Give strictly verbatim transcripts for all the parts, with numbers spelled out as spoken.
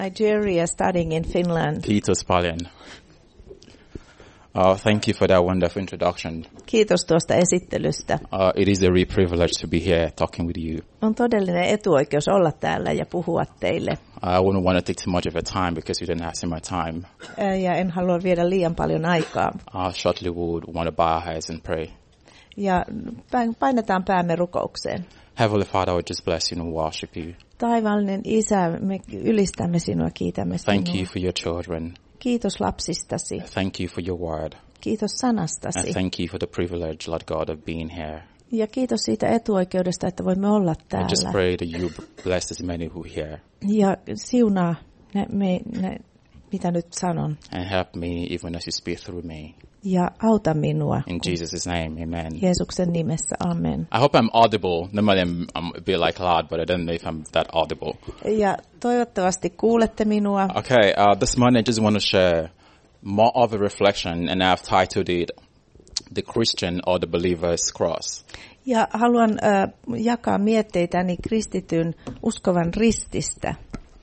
Nigeria studying in Finland. Kiitos paljon. Uh, thank you for that wonderful introduction. Kiitos tuosta esittelystä. Uh, it is a real privilege to be here talking with you. On todellinen etuoikeus olla täällä ja puhua teille. I wouldn't want to take too much of your time because you didn't ask me my time. Ja en halua viedä liian paljon aikaa. Uh, shortly we would want to bow our heads and pray. Ja painetaan päämme rukoukseen. Heavenly Father, I would just bless you and worship you. Taivaallinen Isä, me ylistämme sinua, kiitämme sinua. Thank you for your children. Kiitos lapsistasi. Thank you for your word. Kiitos sanastasi. And thank you for the privilege, Lord God, of being here. Ja kiitos siitä etuoikeudesta, että voimme olla täällä. I just pray that you bless as many who hear. Ja siunaa ne, me, ne, mitä nyt sanon. And help me even as you speak through me. Ja auta minua. In Jesus' name, amen. Jeesuksen nimessä, amen. I hope I'm audible. Normally I'm, I'm a bit like loud, but I don't know if I'm that audible. Ja toivottavasti kuulette minua. Okay, uh, this morning I just want to share more of a reflection, and I've titled it The Christian or the Believer's Cross. Ja haluan uh, jakaa mietteitäni kristityn uskovan rististä.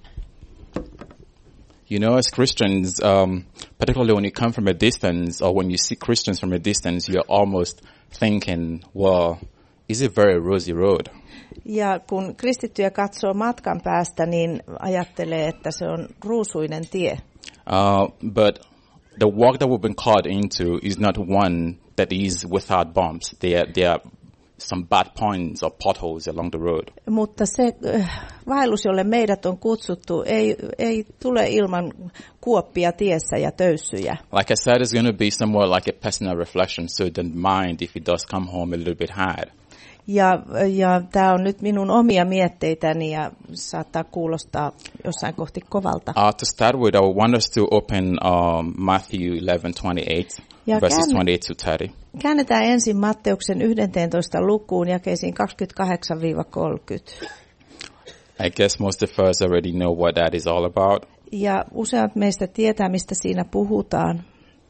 You know, as Christians, um, particularly when you come from a distance or when you see Christians from a distance, you're almost thinking, well, is it very rosy road? Ja kun kristittyjä katsoo matkan päästä, niin ajattelee, että se on ruusuinen tie. Uh, but the walk that we've been called into is not one that is without bumps. There, there are some bad points or potholes along the road. Mutta se äh, vaellus, jolle meidät on kutsuttu, ei, ei tule ilman kuoppia tiessä ja töyssyjä. Like I said, it's going to be somewhat like a personal reflection, so don't mind if it does come home a little bit hard. Ja, ja tämä on nyt minun omia mietteitäni ja saattaa kuulostaa jossain kohti kovalta. Uh, to start with, I want us to open um, Matthew eleven twenty-eight, ja verses käänne, twenty-eight to thirty. Käännetään ensin Matteuksen yksitoista lukuun jakeisiin kaksikymmentäkahdeksan kolmekymmentä. I guess most of us already know what that is all about. Ja useat meistä tietää, mistä siinä puhutaan.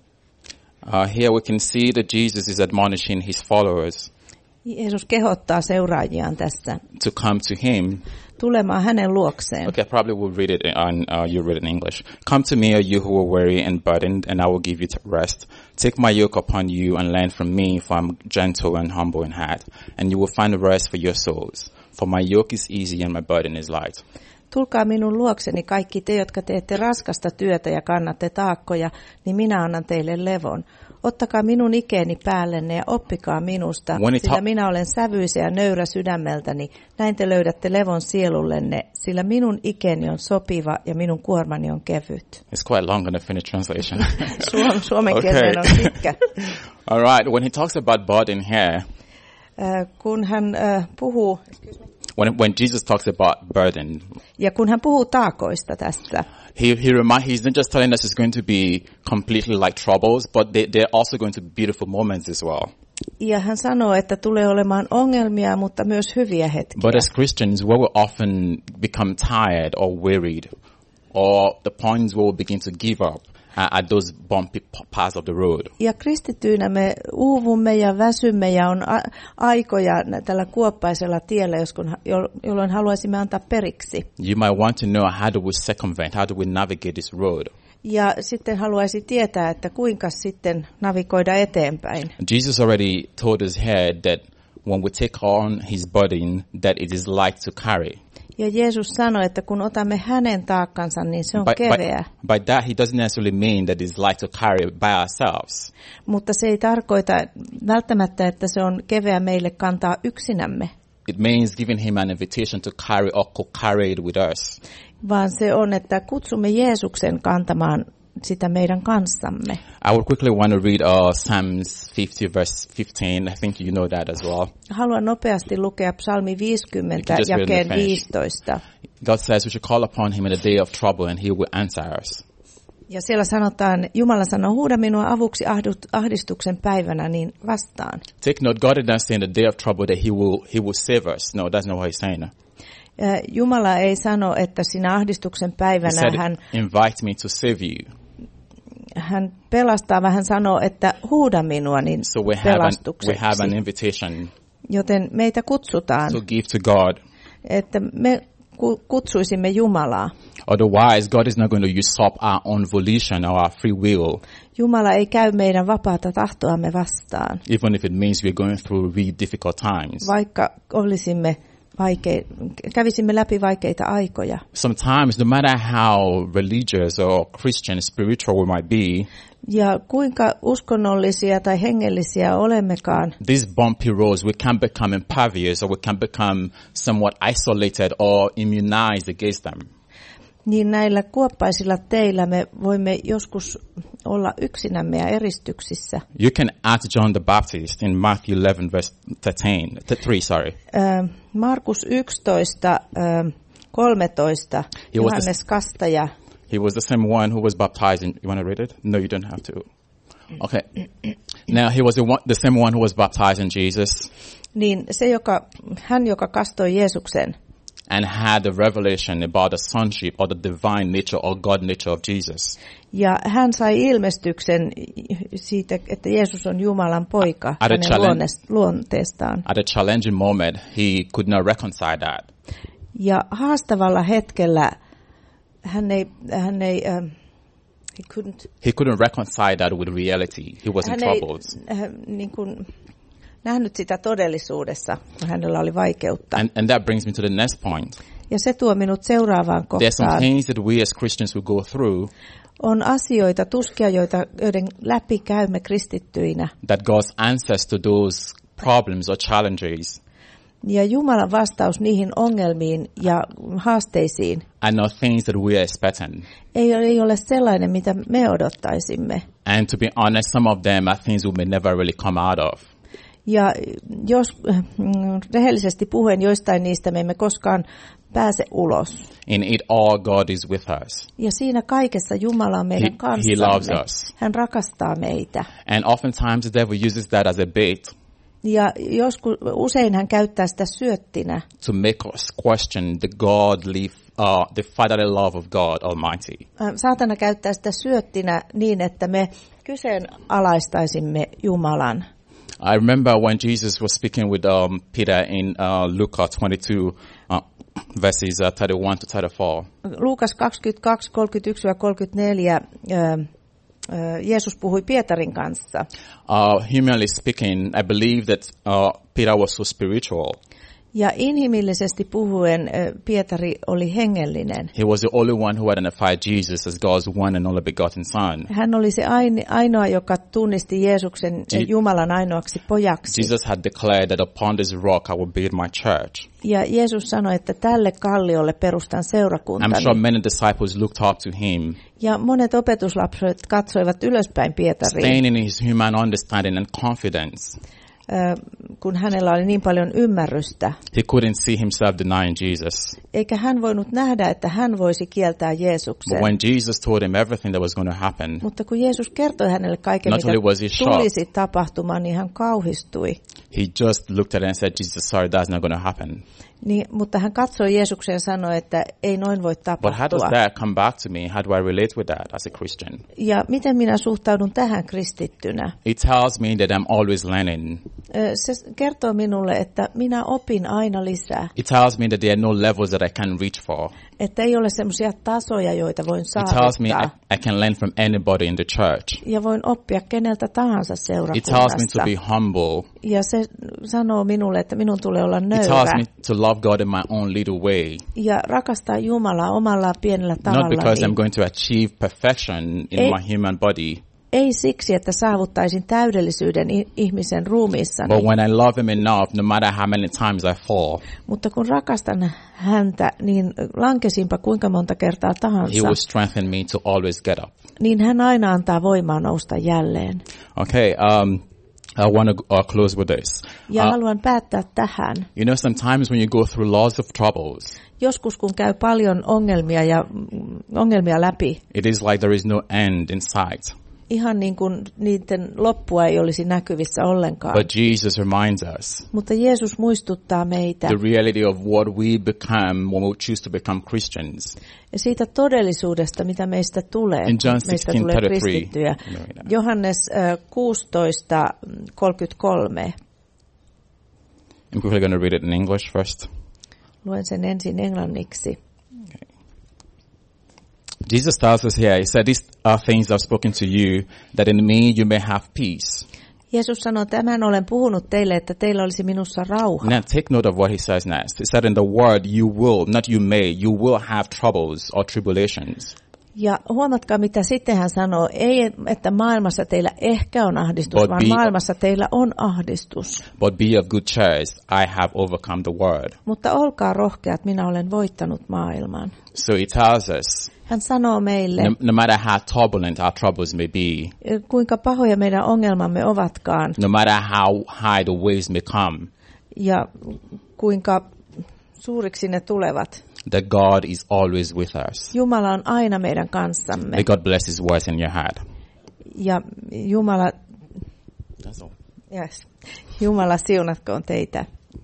Uh, here we can see that Jesus is admonishing his followers. Jeesus kehottaa seuraajiaan tässä to come to him. Tulemaan hänen luokseen. Okay, I probably will read it on, uh, you read it in English. Come to me, all you who are weary and burdened, and I will give you rest. Take my yoke upon you and learn from me, for I'm gentle and humble in heart, and you will find rest for your souls. For my yoke is easy and my burden is light. Tulkaa minun luokseni kaikki te, jotka teette raskasta työtä ja kannatte taakkoja, niin minä annan teille levon. Ottakaa minun ikeeni päällenne ja oppikaa minusta, sillä minä olen sävyisä ja nöyrä sydämeltäni. Näin te löydätte levon sielullenne, sillä minun ikeeni on sopiva ja minun kuormani on kevyt. It's quite long on the Finnish translation. Suom, suomen okay. kielen on pitkä. All right, when he talks about burden here, uh, kun hän uh, puhuu... When, when Jesus talks about burden, ja kun hän puhuu taakoista tässä, he, he remind, he's not just telling us it's going to be completely like troubles, but they, they're also going to be beautiful moments as well. Ja hän sanoo, että tulee olemaan ongelmia, mutta myös hyviä hetkiä. But as Christians, we will often become tired or wearied, or the points where we begin to give up at those bumpy parts of the road. Ja kristittyinä me uuvumme ja väsymme ja on a- aikoja tällä kuoppaisella tiellä, jolloin haluaisimme antaa periksi. You might want to know how do we circumvent, how do we navigate this road. Ja sitten haluaisi tietää, että kuinka sitten navigoida eteenpäin. Jesus already told us here that when we take on his burden, that it is light to carry. Ja Jeesus sanoi, että kun otamme hänen taakkansa, niin se on by, keveä. By, by that he doesn't necessarily mean that it's light to carry by ourselves. Mutta se ei tarkoita välttämättä, että se on keveä meille kantaa yksinämme. It means giving him an invitation to carry or co-carry it with us. Vaan se on, että kutsumme Jeesuksen kantamaan sitä meidän kanssamme. I would quickly want to read uh, Psalms fifty verse fifteen. I think you know that as well. Haluan nopeasti lukea Psalmi viisikymmentä jakeen viisitoista. God says we should call upon him in the day of trouble and he will answer us. Ja siellä sanotaan, Jumala sanoo, huuda minua avuksi ahdistuksen päivänä, niin vastaan. Take note, God did not say in the day of trouble that he will, he will save us. No, that's not what he's saying. Jumala ei sano, että sinä ahdistuksen päivänä he said, hän... invite me to save you. Hän pelastaa, vähän sanoo, että huuda minua niin so we have, an, we have an pelastukseksi. invitation Joten meitä kutsutaan, to give to God että me kutsuisimme Jumalaa. Otherwise, God is not going to usurp our own volition or our free will. Jumala ei käy meidän vapaata tahtoamme vastaan. Even if it means we're going through really difficult times. Vaikka olisimme Vaike- kävisimme läpi vaikeita aikoja. Sometimes, no matter how religious or Christian, spiritual we might be, ja kuinka uskonnollisia tai hengellisiä olemmekaan, these bumpy roads, we can become impervious or we can become somewhat isolated or immunized against them. Niin näillä kuoppaisilla teillä me voimme joskus olla yksinämme ja eristyksissä. You can ask John the Baptist in Matthew eleven verse thirteen, three, sorry. Uh, Markus yksitoista, uh, kolmetoista, Johannes Kastaja. He was the same one who was baptized in, you want to read it? No, you don't have to. Okay. Now he was the, one, the same one who was baptized in Jesus. Niin se, joka, hän, joka kastoi Jeesuksen. And had a revelation about the sonship or the divine nature or God nature of Jesus. Ja hän sai ilmestyksen siitä, että Jeesus on Jumalan poika at hänen luonteestaan. At a challenging moment, he could not reconcile that. Ja haastavalla hetkellä hän ei, hän ei um, he couldn't, he couldn't reconcile that with reality. He was in trouble. Hän ei, niin kuin, nähnyt sitä todellisuudessa, kun hänellä oli vaikeutta. And, and that brings me to the next point. Ja se tuo minut seuraavaan kohtaan. There are some things that we as Christians will go through. On asioita, tuskia, joita, joiden läpi käymme kristittyinä. That God's answers to those problems or challenges. Ja Jumalan vastaus niihin ongelmiin ja haasteisiin. And not things that we are expecting. Ei, ei ole sellainen, mitä me odottaisimme. And to be honest, some of them are things we may never really come out of. Ja jos mm, rehellisesti puhuen joistain niistä me emme koskaan pääse ulos. In it all God is with us. Ja siinä kaikessa Jumala on meidän kanssamme. He loves us. Hän rakastaa meitä. And oftentimes the devil uses that as a bait. Ja joskus usein hän käyttää sitä syöttinä. To make us question the godly, uh, the fatherly love of God Almighty. Saatana käyttää sitä syöttinä niin, että me kyseenalaistaisimme Jumalan. I remember when Jesus was speaking with um, Peter in uh, Luke twenty-two, uh, verses uh, thirty-one to thirty-four. Luukas kaksikymmentäkaksi, kolmekymmentäyksi kolmekymmentäneljä. Uh, uh, Jeesus puhui Pietarin kanssa. Uh, humanly speaking, I believe that uh, Peter was so spiritual. Ja inhimillisesti puhuen Pietari oli hengellinen. He was the only one who identified Jesus as God's one and only begotten son. Hän oli se ainoa, joka tunnisti Jeesuksen Je- Jumalan ainoaksi pojaksi. Jesus had declared that upon this rock I will build my church. Ja Jeesus sanoi, että tälle kalliolle perustan seurakuntani. I'm sure many disciples looked up to him. Ja monet opetuslapset katsoivat ylöspäin Pietariin. Staying in his human understanding and confidence. Kun hänellä oli niin paljon ymmärrystä. He couldn't see himself denying Jesus. Eikä hän voinut nähdä, että hän voisi kieltää Jeesuksen. But when Jesus told him everything that was going to happen, mutta kun Jeesus kertoi hänelle kaiken, mitä tulisi tapahtumaan, niin hän kauhistui. He just looked at it and said, Jesus, sorry, that's not going to happen. Niin, mutta hän katsoi Jeesuksen ja sanoi, että ei noin voi tapahtua. But how does that come back to me? How do I relate with that as a Christian? Ja miten minä suhtaudun tähän kristittynä? It tells me that I'm always learning. Se kertoo minulle, että minä opin aina lisää. It tells me that there are no levels that I can reach for. Että ei ole semmoisia tasoja, joita voin saavuttaa. It tells me I, I can learn from anybody in the church. Ja voin oppia keneltä tahansa seurakunnassa. It tells me to be humble. Ja se sanoo minulle, että minun tulee olla nöyrä. It tells me to love God in my own little way. Ja rakastaa Jumalaa omalla pienellä tavallani. Not because I'm going to achieve perfection in ei, my human body. Ei siksi, että saavuttaisin täydellisyyden ihmisen ruumiissani. But when I love him enough, no matter how many times I fall, mutta kun rakastan häntä, niin lankesinpa kuinka monta kertaa tahansa. He will strengthen me to always get up. Niin hän aina antaa voimaa nousta jälleen. Okay, um, I want to uh, close with this. Ja uh, haluan päättää tähän. You know, sometimes when you go through lots of troubles, joskus kun käy paljon ongelmia ja ongelmia läpi, it is like there is no end in sight. Ihan niin kuin niiden loppua ei olisi näkyvissä ollenkaan. But Jesus reminds us. Mutta Jeesus muistuttaa meitä. The reality of what we become when we choose to become Christians. Ja siitä todellisuudesta, mitä meistä tulee. In John meistä tulee kristittyjä. Johannes uh, kuusitoista kolmekymmentäkolme. I'm quickly going to read it in English first. Luen sen ensin englanniksi. Jesus tells us here, he said, these are things I've spoken to you, that in me you may have peace. Jeesus sanoi, tämän olen puhunut teille, että teillä olisi minussa rauha. Now take note of what he says next. He said in the word, you will, not you may, you will have troubles or tribulations. Ja huomatkaa, mitä sitten hän sanoo, ei, että maailmassa teillä ehkä on ahdistus, but vaan be, maailmassa teillä on ahdistus. But be of good cheer, I have overcome the world. Mutta olkaa rohkeat, minä olen voittanut maailman. So he tells us, hän sanoo meille, no, no matter how turbulent our troubles may be, kuinka pahoja meidän ongelmamme ovatkaan, no matter how high the waves may come, ja kuinka suuriksi ne tulevat, that God is always with us. Jumala on aina meidän kanssamme. May God bless his words in your heart. Ja Jumala, That's all. Yes. Jumala siunatkoon teitä.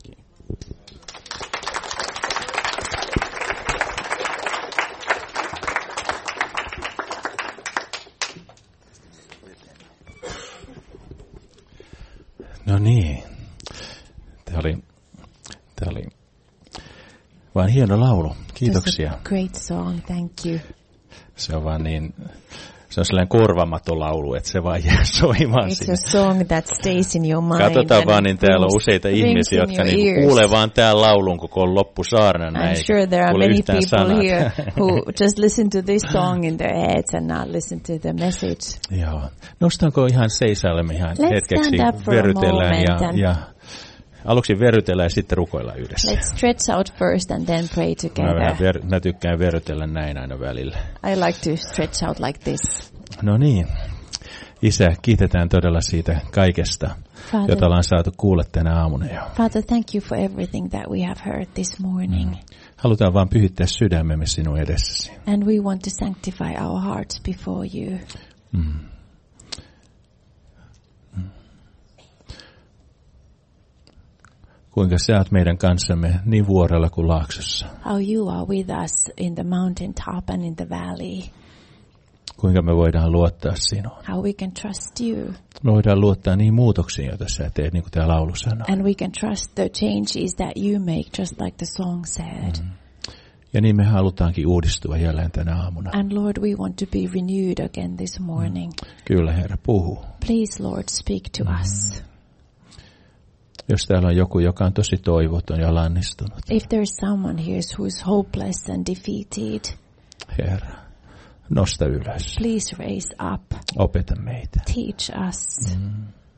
No niin. Tämä oli, tämä oli vaan hieno laulu. Kiitoksia. Great song, thank you. Se on vaan niin, se on sellainen korvamaton laulu, että se vaan jää soimaan It's sinne. a song that stays in your mind. Katsotaan vaan, niin täällä on useita ihmisiä, jotka niin kuulee vaan tämän laulun koko loppusaarnan. I'm sure there are many people sanat. Here who just listen to this song in their heads and not listen to the message. Joo. Nostanko ihan seisallemme ihan Let's hetkeksi, verytellään ja, ja aluksi verytellään ja sitten rukoillaan yhdessä. Let's stretch out first and then pray together. Mä, ver, mä tykkään verytellä näin aina välillä. I like to stretch out like this. No niin. Isä, kiitetään todella siitä kaikesta, Father, jota ollaan saatu kuulla tänä aamuna jo. Father, thank you for everything that we have heard this morning. Mm. Halutaan vaan pyhittää sydämemme sinun edessäsi. And we want to sanctify our hearts before you. Mm. Kuinka sä oot meidän kanssamme niin vuorella kuin laaksossa. How you are with us in the mountain top and in the valley. Kuinka me voidaan luottaa sinuun. How we can trust you. Me voidaan luottaa niihin muutoksiin, joita sä teet, niin kuin tämä laulu sanoo. And we can trust the changes that you make, just like the song said. Mm. Ja niin me halutaankin uudistua jälleen tänä aamuna. And Lord, we want to be renewed again this morning. Mm. Kyllä, Herra, puhu. Please, Lord, speak to mm. us. Jos täällä on joku, joka on tosi toivoton ja lannistunut. If there is someone here who is hopeless and defeated. Herra, nosta ylös. Please raise up. Opeta meitä. Teach us. Mm.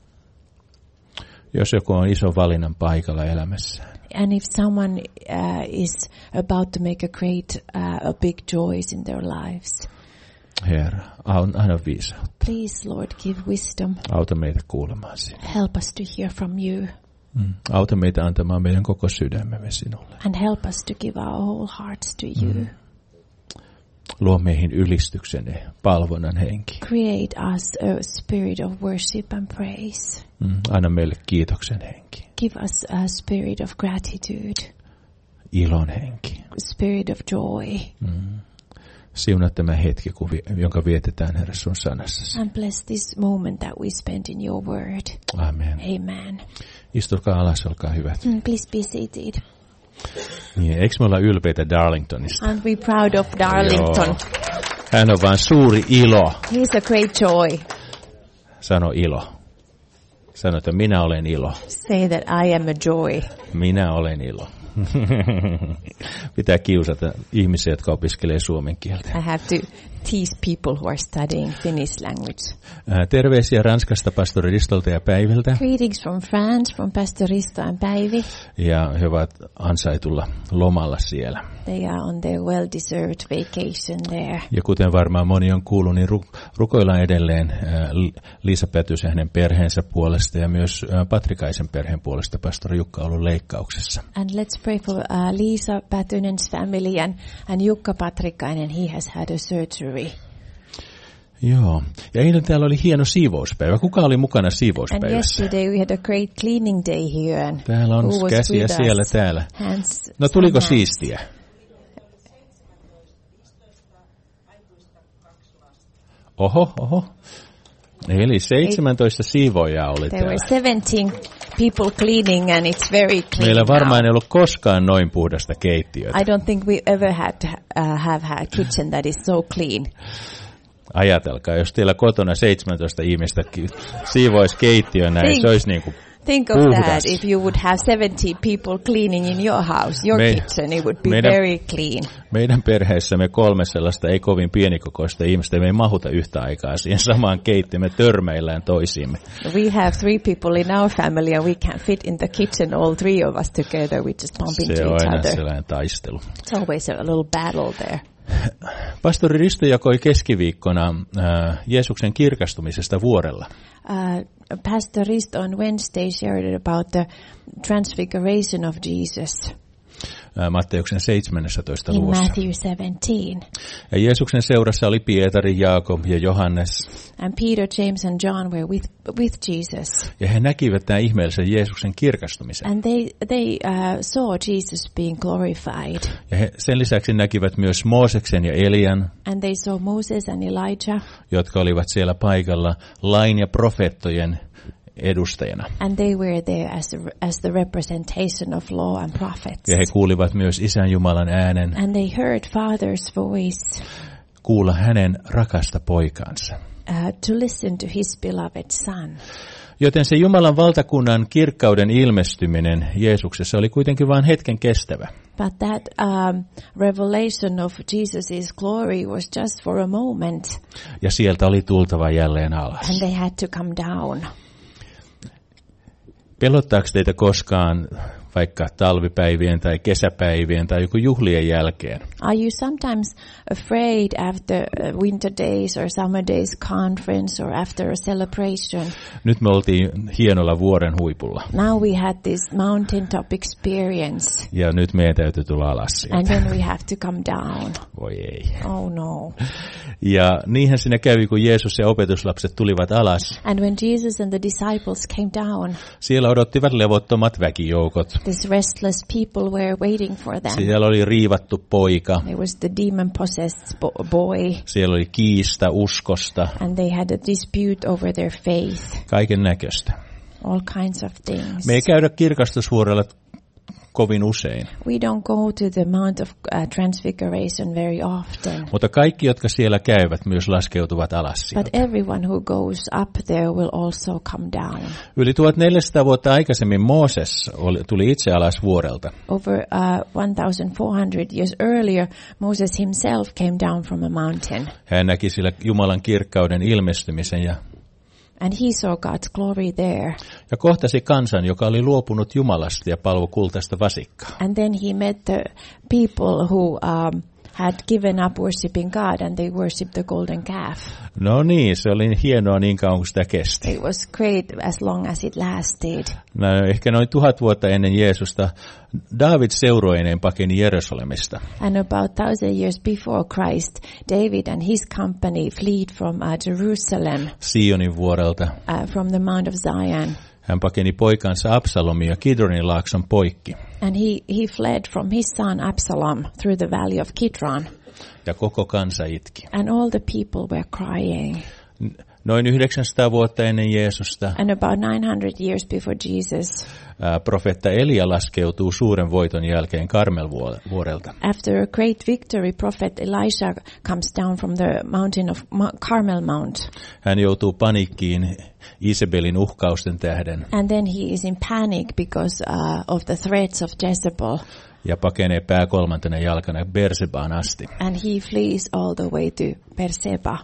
Jos joku on ison valinnan paikalla elämässään. And if someone uh, is about to make a great, uh, a big choice in their lives. Herra, anna viisautta. Please, Lord, give wisdom. Auta meitä kuulemaan sinua. Help us to hear from you. Mm. Auta meitä antamaan meidän koko sydämemme sinulle. And help us to give our whole hearts to you. Mm. Luo meihin ylistyksen ja palvonnan henki. Create us a spirit of worship and praise. Mm. Anna meille kiitoksen henki. Give us a spirit of gratitude. Ilon henki. Spirit of joy. Mm. Siunaa tämä hetki, jonka vietetään, Herra, sun sanassasi. And bless this moment that we spent in your word. Amen. Amen. Istukaa alas, olkaa hyvät. Mm, please be seated. Niin, eikö me olla ylpeitä Darlingtonista? Aren't we proud of Darlington? Joo. Hän on vain suuri ilo. He's a great joy. Sano ilo. Sano, että minä olen ilo. Say that I am a joy. Minä olen ilo. Pitää kiusata ihmisiä, jotka opiskelee suomen kieltä. I have to tease people who are studying Finnish language. Terveisiä Ranskasta pastori Ristolta ja Päiviltä. Greetings from France, from Pastor Risto and Päivi. Ja he ovat ansaitulla lomalla siellä. They are on their well-deserved vacation there. Ja kuten varmaan moni on kuullut, niin ru- rukoillaan edelleen äh, Liisa Pätysen hänen perheensä puolesta ja myös äh, Patrikaisen perheen puolesta. Pastori Jukka on ollut leikkauksessa. And let's pray for uh, Liisa Pätynen's family and, and Jukka Patrikainen. He has had a surgery. Joo. Ja eilen täällä oli hieno siivouspäivä. Kuka oli mukana siivouspäivässä? And yesterday we had a great cleaning day here. And täällä on käsiä siellä täällä. Hands, no tuliko hands. siistiä? Oho, oho. Eli seitsemäntoista siivoojaa oli There täällä. were seventeen people cleaning and it's very clean. Meillä varmaan now. ei ollut koskaan noin puhdasta keittiötä. I don't think we ever had uh, have had a kitchen that is so clean. Ajatelkaa, jos teillä kotona seitsemäntoista ihmistä siivoisi keittiön näin, think, se olisi niin kuin Think of puhdas. that, if you would have seventy people cleaning in your house, your Me, kitchen, it would be meidän, very clean. Meidän perheessä me kolme sellaista ei kovin pienikokoista ihmistä, me ei mahuta yhtä aikaa siihen samaan keittiöön, me törmäillään toisiimme. We have three people in our family and we can't fit in the kitchen, all three of us together, we just bump into each other. Se on aina sellainen taistelu. It's always a little battle there. Pastori Risto jakoi keskiviikkona äh, Jeesuksen kirkastumisesta vuorella. Uh, Pastor Risto on Wednesday shared about the transfiguration of Jesus. Matteuksen seitsemännessä in luvussa. Matthew seventeen. Ja Jeesuksen seurassa oli Pietari, Jaakob ja Johannes. And Peter, James and John were with with Jesus. Ja he näkivät tämän ihmeellisen Jeesuksen kirkastumisen. And they they uh, saw Jesus being glorified. Ja he sen lisäksi näkivät myös Mooseksen ja Elian. And they saw Moses and Elijah. Jotka olivat siellä paikalla lain ja profeettojen edustajana. And they were there as a, as the representation of law and prophets. Ja he kuulivat myös Isän Jumalan äänen. And they heard Father's voice. Kuulla hänen rakasta poikaansa. Uh, to listen to his beloved son. Joten se Jumalan valtakunnan kirkkauden ilmestyminen Jeesuksessa oli kuitenkin vain hetken kestävä. But that um, revelation of Jesus' glory was just for a moment. Ja sieltä oli tultava jälleen alas. And they had to come down. Pelottaako teitä koskaan vaikka talvipäivien tai kesäpäivien tai joku juhlien jälkeen? Are you sometimes afraid after winter days or summer days conference or after a celebration? Nyt me oltiin hienolla vuoren huipulla. Now we had this mountaintop experience. Ja nyt meidän täytyy tulla alas sieltä. And then we have to come down. Voi ei. Oh no. Ja niinhän siinä kävi, kun Jeesus ja opetuslapset tulivat alas. And when Jesus and the disciples came down, siellä odottivat levottomat väkijoukot. These restless people were waiting for them. Siellä oli riivattu poika. There was the demon-possessed boy. Siellä oli kiista uskosta. And they had a dispute over their faith. Kaiken näköistä. All kinds of things. Me ei käydä kirkastusvuorella kovin usein. We don't go to the Mount of uh, Transfiguration very often. Mutta kaikki, jotka siellä käyvät, myös laskeutuvat alas sieltä. But everyone who goes up there will also come down. Yli tuhatneljäsataa vuotta aikaisemmin Mooses oli, tuli itse alas vuorelta. Over uh, fourteen hundred years earlier, Moses himself came down from a mountain. Hän näki sillä Jumalan kirkkauden ilmestymisen ja And he saw God's glory there. Ja kohtasi kansan, joka oli luopunut Jumalasta ja palvo kultaista vasikkaa. And then he met the people who um, had given up worshiping God and they worshipped the golden calf. No niin, se oli hienoa niin kauan kuin sitä kesti. It was great as long as it lasted. No, ehkä noin tuhat vuotta ennen Jeesusta David seuroineen pakeni Jerusalemista. And about thousand years before Christ, David and his company fled from uh, Jerusalem. Sionin vuorelta. Uh, from the Mount of Zion. Hän pakeni poikansa Absalomia Kidronin laakson poikki. And he, he fled from his son Absalom through the valley of Kidron. Ja koko kansa itki. And all the people were crying. Noin yhdeksänsataa vuotta ennen Jeesusta. And about nine hundred years before Jesus. Ää, profeetta Elia laskeutuu suuren voiton jälkeen Karmelvuorelta. After a great victory, prophet Elisha comes down from the mountain of Carmel Mount. Hän joutuu paniikkiin Isabelin uhkausten tähden. And then he is in panic because uh, of the threats of Jezebel. Ja pakenee pää kolmantena jalkana Bersebaan asti. And he flees all the way to Berseba.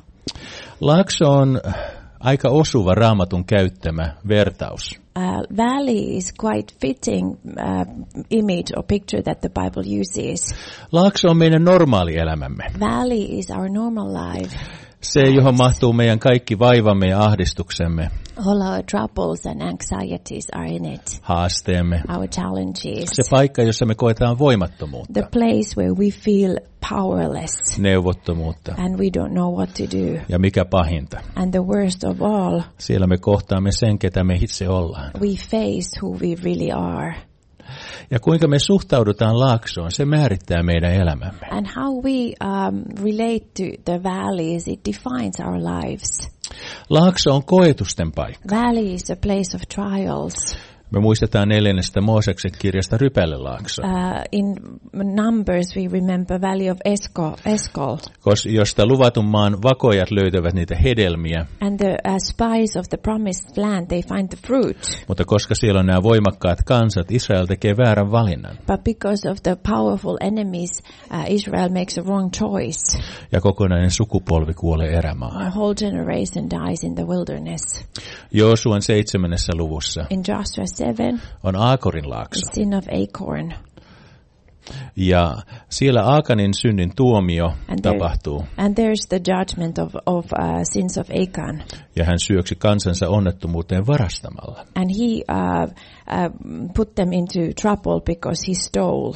Laakso on aika osuva Raamatun käyttämä vertaus. Uh, valley is quite fitting uh, image or picture that the Bible uses. Laakso on meidän normaali elämämme. Valley is our normal life. Se, johon mahtuu meidän kaikki vaivamme ja ahdistuksemme. All our troubles and anxieties are in it. Haasteemme. Our challenges. Se paikka, jossa me koetaan voimattomuutta. The place where we feel powerless. Neuvottomuutta. And we don't know what to do. Ja mikä pahinta. And the worst of all. Siellä me kohtaamme sen, ketä me itse ollaan. We face who we really are. Ja kuinka me suhtaudutaan laaksoon, se määrittää meidän elämämme. And how we um, relate to the valleys, it defines our lives. Laakso on koetusten paikka. Valley is a place of trials. Me muistetaan neljännestä Mooseksen kirjasta Rypälelaakso. Uh, in Numbers we remember Valley of Eshcol, Eshcol. Kos, josta luvatun maan vakojat löytävät niitä hedelmiä. And the uh, spies of the promised land, they find the fruit. Mutta koska siellä on nämä voimakkaat kansat, Israel tekee väärän valinnan. But because of the powerful enemies, uh, Israel makes a wrong choice. Ja kokonainen sukupolvi kuolee erämaahan. A whole generation dies in the wilderness. Joosuan seitsemännessä luvussa In Joshua seven, on Aakorin laakso. the sin of Acorn. Ja siellä Aakanin synnin tuomio And, tapahtuu. there, and there's the judgment of, of uh, sins of Achan. Ja hän syöksi kansansa onnettomuuteen varastamalla. And he uh, uh, put them into trouble because he stole.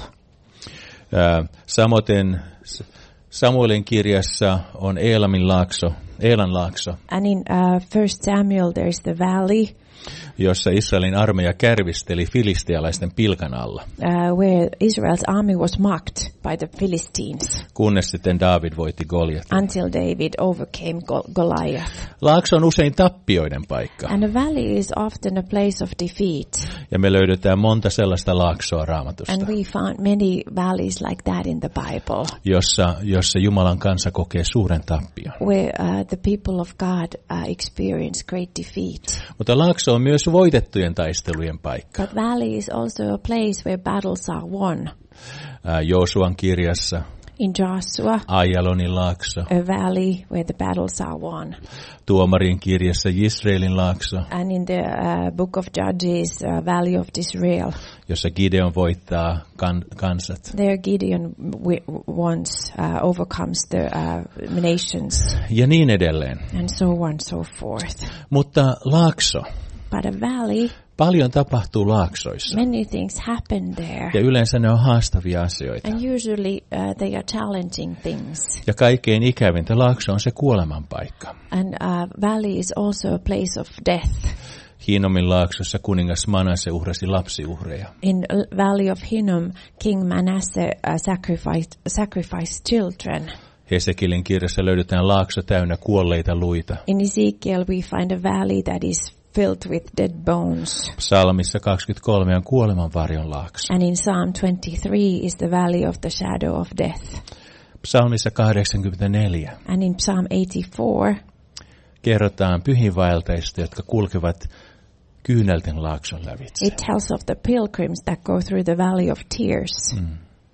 Äh, samoin Samuelin kirjassa on Eelamin laakso, Eelan laakso, And in uh, First Samuel there's the valley jossa Israelin armeija kärvisteli filistialaisten pilkan alla. uh, where Israel's army was mocked by the Philistines Kunnes sitten Daavid voitti Goljatin. until David overcame Go- Goliath. Laakso on usein tappioiden paikka. And a valley is often a place of defeat. Ja me löydetään monta sellaista laaksoa Raamatusta, And we found many valleys like that in the Bible, jossa, jossa Jumalan kansa kokee suuren tappion. where uh, the people of God uh, experience great defeat. Mutta laakso on myös voitettujen taistelujen paikka. But valley is also a place where battles are won. Ää, Joosuan kirjassa In Joshua, Aijalonin laakso, a valley where the battles are won. Tuomarien kirjassa Jisraelin laakso, And in the uh, book of Judges, uh, Valley of Israel, jossa Gideon voittaa kan- kansat. there Gideon w- once uh, overcomes the uh, nations, Ja niin edelleen. and so on so forth. Mutta laakso, But a valley, paljon tapahtuu laaksoissa. many things happen there. Ja yleensä ne on haastavia asioita. And usually uh, they are challenging things. Ja kaikkein ikävintä laakso on se kuoleman paikka. And uh, valley is also a place of death. Hinnomin laaksossa kuningas Manasse uhrasi lapsiuhreja. In L- Valley of Hinnom, King Manasseh uh, sacrificed, sacrificed children. Hesekilin kirjassa löydetään laakso täynnä kuolleita luita. In Ezekiel we find a valley that is filled with dead bones. Psalmissa kaksikymmentäkolme on kuoleman varjon laakso. And in Psalm twenty-three is the valley of the shadow of death. Psalmissa kahdeksankymmentäneljä And in Psalm eighty-four, kerrotaan pyhiinvaeltaista, jotka kulkevat kyynelten laakson lävitse. it tells of the pilgrims that go through the valley of tears. Mm.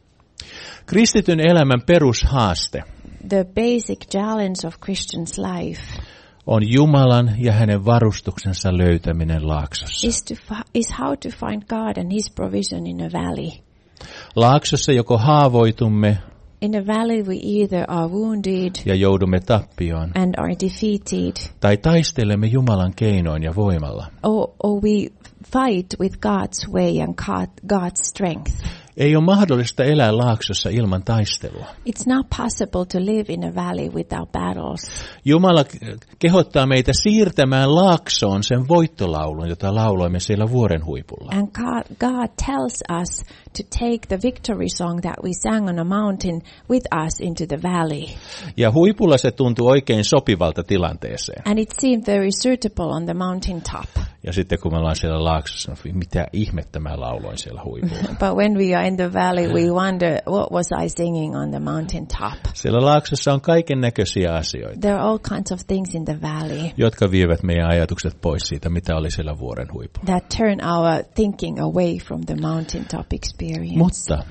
Kristityn elämän perushaaste The basic challenge of Christian's life on Jumalan ja hänen varustuksensa löytäminen laaksossa. is, to fi- is how to find God and His provision in a valley. Laaksossa joko haavoitumme In a valley we either are wounded ja joudumme tappioon, and are defeated, tai taistelemme Jumalan keinoin ja voimalla. or, or we fight with God's way and God, God's strength. Ei ole mahdollista elää laaksossa ilman taistelua. It's not possible to live in a valley without battles. Jumala kehottaa meitä siirtämään laaksoon sen voittolaulun, jota lauloimme siellä vuoren huipulla. And God, God tells us to take the victory song that we sang on a mountain with us into the valley. Ja huipulla se tuntui oikein sopivalta tilanteeseen. And it seemed very suitable on the mountain top. Ja sitten kun me ollaan siellä laaksossa, mitä ihmettä mä lauloin siellä huipulla. But when we are in the valley, we wonder, what was I singing on the mountain top? Siellä laaksossa on kaiken näköisiä asioita, There are all kinds of things in the valley jotka vievät meidän ajatukset pois siitä, mitä oli siellä vuoren huipulla. that turn our thinking away from the mountain top experience. Mutta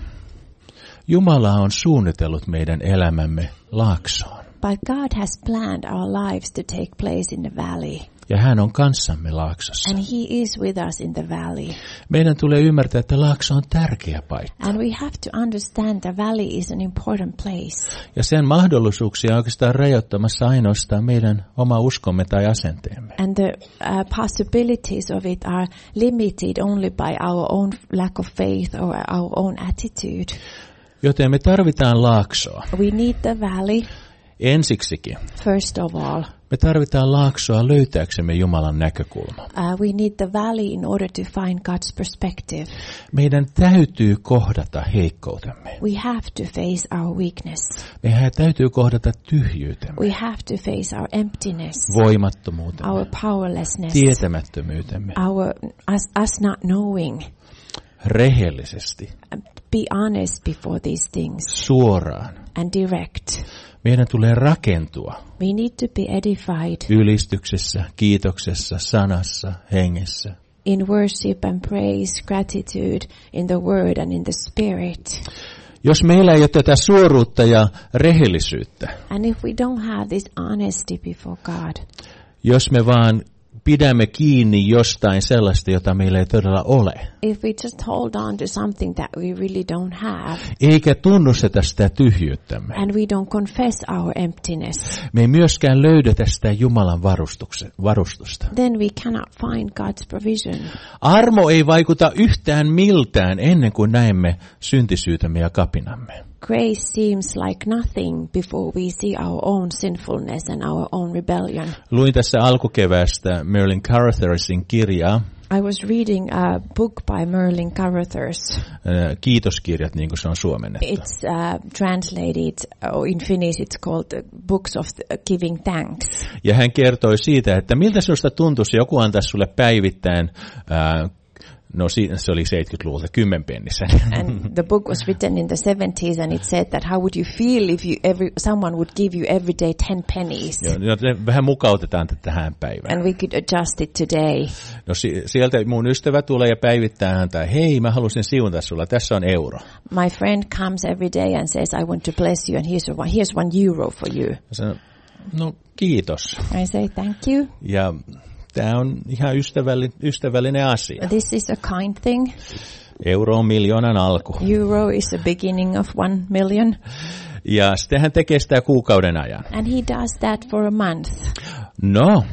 Jumala on suunnitellut meidän elämämme laaksoon. But God has planned our lives to take place in the valley. Ja hän on kanssamme laaksossa. And He is with us in the valley. Meidän tulee ymmärtää, että laakso on tärkeä paikka. And we have to understand the valley is an important place. Ja sen mahdollisuuksia on oikeastaan rajoittamassa ainoastaan meidän oma uskomme tai asenteemme. And the uh, possibilities of it are limited only by our own lack of faith or our own attitude. Joten me tarvitaan laaksoa. We need the valley. Ensiksikin. First of all, me tarvitaan laaksoa löytääksemme Jumalan näkökulma. Uh, we need the valley in order to find God's perspective. Meidän täytyy kohdata heikkoutemme. We have to face our weakness. Meidän täytyy kohdata tyhjyytemme. We have to face our emptiness. Voimattomuutemme. Our powerlessness. Tietämättömyytemme. Our us, us not knowing. Rehellisesti. Be honest before these things. Suoraan. And direct. Meidän tulee rakentua. We need to be edified. Ylistyksessä, kiitoksessa, sanassa, hengessä. In worship and praise, gratitude, in the word and in the spirit. Jos meillä ei ole tätä suoruutta ja rehellisyyttä. And if we don't have this honesty before God. Jos me vaan pidämme kiinni jostain sellaista, jota meillä ei todella ole. If we just hold on to something that we really don't have. Eikä tunnusteta sitä tyhjyyttämme. And we don't confess our emptiness. Me ei myöskään löydetä sitä Jumalan varustusta. Then we cannot find God's provision. Armo ei vaikuta yhtään miltään ennen kuin näemme syntisyytemme ja kapinamme. Grace seems like nothing before we see our own sinfulness and our own rebellion. Luin tässä alkukeväästä Merlin Carothers-in kirjaa. I was reading a book by Merlin Carothers. Kiitoskirjat, niin kuin se on suomennettu. It's uh, translated, or in Finnish it's called Books of Giving Thanks. Ja hän kertoi siitä, että miltä sinusta tuntuisi joku antaa sulle päivittäin uh, No se oli seitsemänkymmentäluvulta kymmenpennissä. And the book was written in the seventies and it said that how would you feel if you every someone would give you every day ten pennies. Joo, vähän mukautetaan tähän päivään. And we could adjust it today. No sieltä mun ystävä tulee ja päivittää häntä, hei mä halusin siunata sulla, tässä on euro. My friend comes every day and says I want to bless you and here's one, here's one euro for you. Sanon, no kiitos. I say thank you. Ja tämä on ihan ystävällinen, ystävällinen asia. This is a kind thing. Euro on miljoonan alku. Euro is the beginning of one million. Ja sitten hän tekee sitä kuukauden ajan. And he does that for a month. No,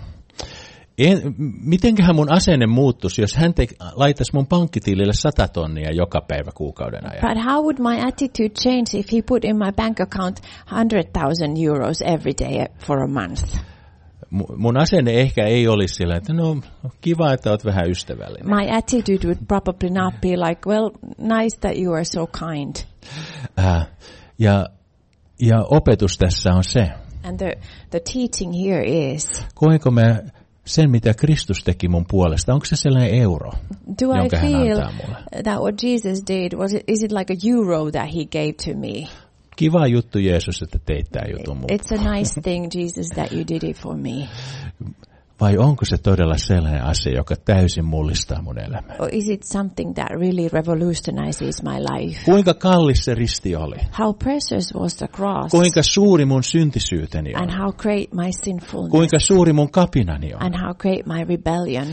en, mitenköhän mun asenne muuttuisi, jos hän te, laittaisi mun pankkitilille sata tonnia joka päivä kuukauden ajan? But how would my attitude change if he put in my bank account one hundred thousand euros every day for a month? Mun asenne ehkä ei olisi sillä, että no kiva, että olet vähän ystävällinen. My attitude would probably not be like, well, nice that you are so kind. Äh, ja, ja opetus tässä on se. And the, the teaching here is. Koenko mä sen, mitä Kristus teki mun puolesta? Onko se sellainen euro, do jonka I hän feel antaa mulle? that what Jesus did, was it, is it like a euro that he gave to me? Kiva juttu, Jeesus, että teit tämän jutun mun. It's a nice thing, Jesus, that you did it for me. Vai onko se todella sellainen asia, joka täysin mullistaa mun elämää? Or is it something that really revolutionizes my life? Kuinka kallis se risti oli? How precious was the cross? Kuinka suuri mun syntisyyteni on? And how great my sinfulness? Kuinka suuri mun kapinani on? And how great my rebellion?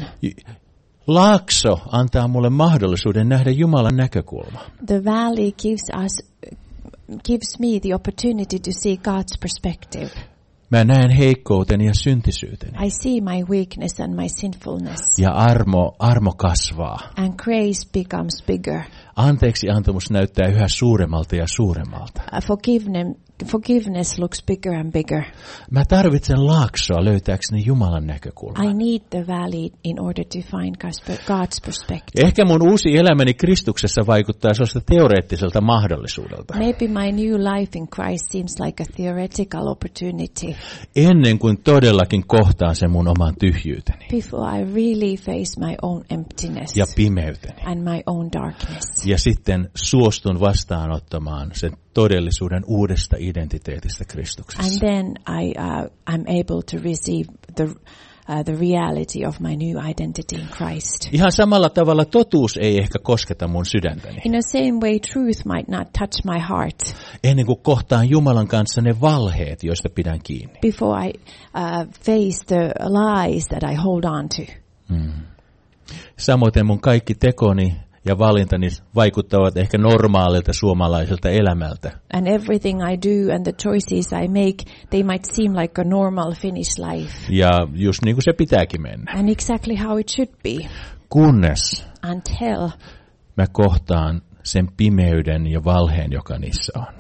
Laakso antaa mulle mahdollisuuden nähdä Jumalan näkökulma. The valley gives us gives me the opportunity to see God's perspective. Mä näen heikkouteni ja syntisyyteni. I see my weakness and my sinfulness. Ja armo, armo kasvaa. And grace becomes bigger. Anteeksi antamus näyttää yhä suuremmalta ja suuremmalta. Uh, forgiveness, forgiveness looks bigger and bigger. Mä tarvitsen laaksoa löytääkseni Jumalan näkökulman. I need the valley in order to find God's perspective. Ehkä mun uusi elämäni Kristuksessa vaikuttaa sellaista teoreettiselta mahdollisuudelta. Maybe my new life in Christ seems like a theoretical opportunity. Ennen kuin todellakin kohtaan sen mun oman tyhjyyteni. Before I really face my own emptiness. Ja pimeyteni. And my own darkness. Ja sitten suostun vastaanottamaan sen todellisuuden uudesta identiteetistä Kristuksessa. And then I uh, I'm able to receive the uh, the reality of my new identity in Christ. Ihan samalla tavalla totuus ei ehkä kosketa mun sydäntäni. In the same way, truth might not touch my heart. Ennen kuin kohtaan Jumalan kanssa ne valheet, joista pidän kiinni. Before I uh, face the lies that I hold on to. Hmm. Samoin mun kaikki tekoni ja valintani vaikuttavat ehkä normaalilta suomalaiselta elämältä. And everything I do and the choices I make, they might seem like a normal Finnish life. Ja just niin kuin se pitääkin mennä. And exactly how it should be. Kunnes Until mä kohtaan sen pimeyden ja valheen, joka niissä on.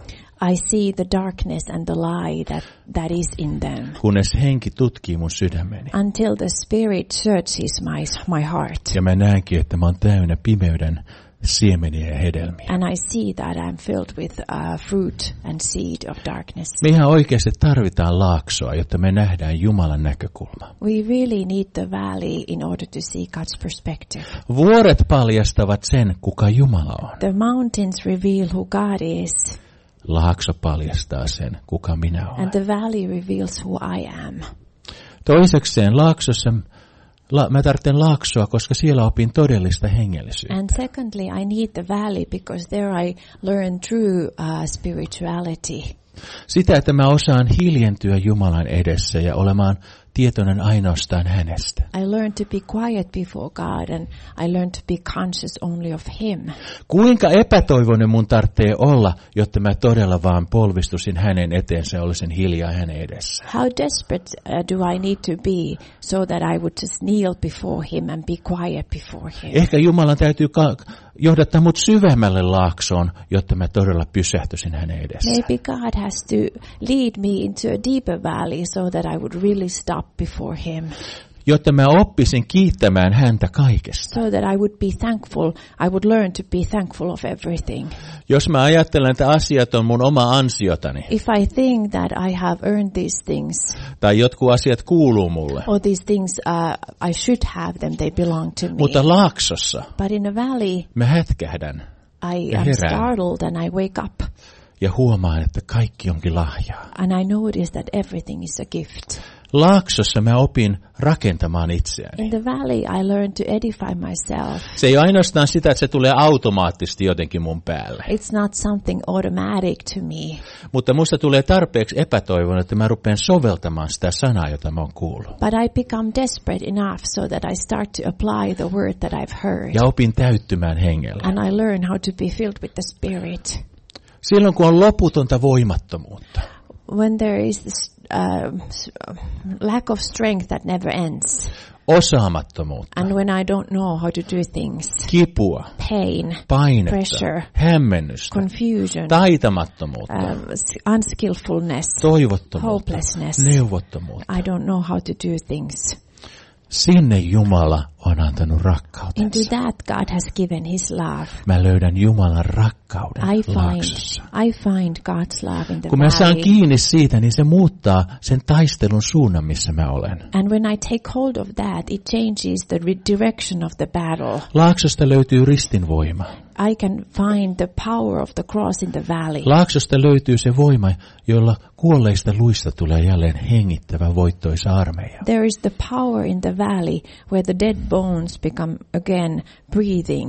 I see the darkness and the lie that, that is in them. Kunnes henki tutkii mun sydämeni. Until the Spirit searches my, my heart. Ja mä näenkin, että mä oon täynnä pimeyden siemeniä ja hedelmiä. And I see that I'm filled with uh, fruit and seed of darkness. Me ihan oikeasti tarvitaan laaksoa, jotta me nähdään Jumalan näkökulma. We really need the valley in order to see God's perspective. Vuoret paljastavat sen, kuka Jumala on. The mountains reveal who God is. Laakso paljastaa sen, kuka minä olen. And the valley reveals who I am. Toisekseen laaksossa La, mä tarvitsen laaksoa, koska siellä opin todellista hengellisyyttä. And secondly, I need the valley because there I learn true uh, spirituality. Sitä, että mä osaan hiljentyä Jumalan edessä ja olemaan tietoinen ainoastaan hänestä. I learn to be quiet before God and I learn to be conscious only of Him. Kuinka epätoivoinen mun tarvitsee olla, jotta mä todella vaan polvistusin hänen eteensä ja olisin hiljaa hänen edessä. How desperate uh, do I need to be so that I would just kneel before Him and be quiet before Him? Ehkä Jumalan täytyy ka- johdattaa mut syvemmälle laaksoon, jotta mä todella pysähtyisin hänen edessään. Maybe God has to lead me into a deeper valley so that I would really stop before Him. Jotta mä oppisin kiittämään häntä kaikesta. So that I would be thankful, I would learn to be thankful of everything. Jos mä ajattelen, että asiat on mun oma ansiotani. If I think that I have earned these things. Tai jotkut asiat kuuluu mulle. Or these things uh, I should have them, they belong to me. Mutta laaksossa. But in a valley. Mä hätkähdän. I am startled and I wake up. Ja huomaan, että kaikki onkin lahjaa. And I notice that everything is a gift. Laaksossa mä opin rakentamaan itseäni. In the valley I learn to edify myself. Se ei ainoastaan sitä, että se tulee automaattisesti jotenkin mun päälle. It's not something automatic to me. Mutta musta tulee tarpeeksi epätoivon, että mä rupean soveltamaan sitä sanaa, jota mä oon kuullut. But I become desperate enough so that I start to apply the word that I've heard. Ja opin täyttymään hengellä. And I learn how to be filled with the Spirit. Silloin kun on loputonta voimattomuutta. When there is this uh, lack of strength that never ends. Osaamattomuutta. And when I don't know how to do things. Kipua. Pain. Painetta. Pressure. Hämmennystä. Confusion. Taitamattomuutta. Uh, unskillfulness. Toivottomuutta. Hopelessness. Neuvottomuutta. I don't know how to do things. Sinne Jumala on antanut rakkautensa. Into that God has given His love. Mä löydän Jumalan rakkauden I find, laaksossa. I find God's love in the Kun mä saan kiinni siitä, niin se muuttaa sen taistelun suunnan, missä mä olen. And when I take hold of that, it changes the direction of the battle. Laaksosta löytyy ristin voima. I can find the power of the cross in the valley. Laaksosta löytyy se voima, jolla kuolleista luista tulee jälleen hengittävä voittoisa armeija. There is the power in the valley where the dead bones become again breathing.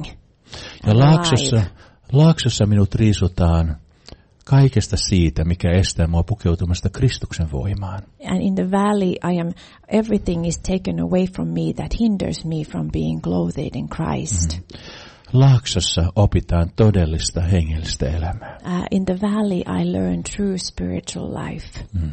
Ja laaksossa, laaksossa minut riisutaan kaikesta siitä, mikä estää mua pukeutumasta Kristuksen voimaan. And in the valley I am everything is taken away from me that hinders me from being clothed in Christ. Mm. Laaksossa opitaan todellista hengellistä elämää. Uh, in the valley I learn true spiritual life. Mm.